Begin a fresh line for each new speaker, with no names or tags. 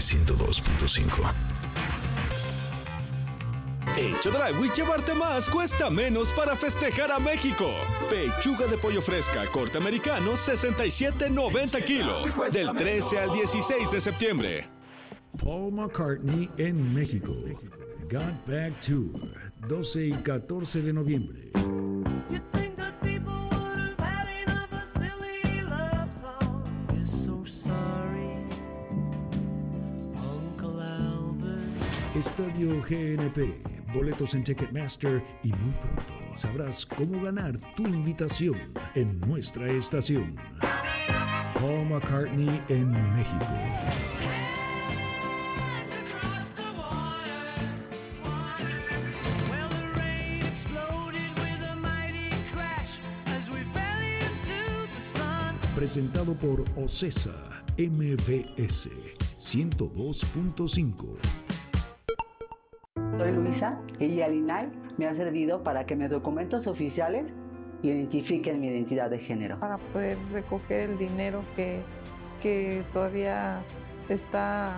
102.5.
En Chedraui llevarte más cuesta menos para festejar a México. Pechuga de pollo fresca, corte americano, 67.90 kilos. Del 13 al 16 de septiembre.
Paul McCartney en México. Got Back Tour, 12 y 14 de noviembre. Estadio GNP, boletos en Ticketmaster y muy pronto sabrás cómo ganar tu invitación en nuestra estación. Paul McCartney en México. Presentado por OCESA MBS 102.5.
Soy Luisa y el INAI me ha servido para que mis documentos oficiales identifiquen mi identidad de género.
Para poder recoger el dinero que todavía está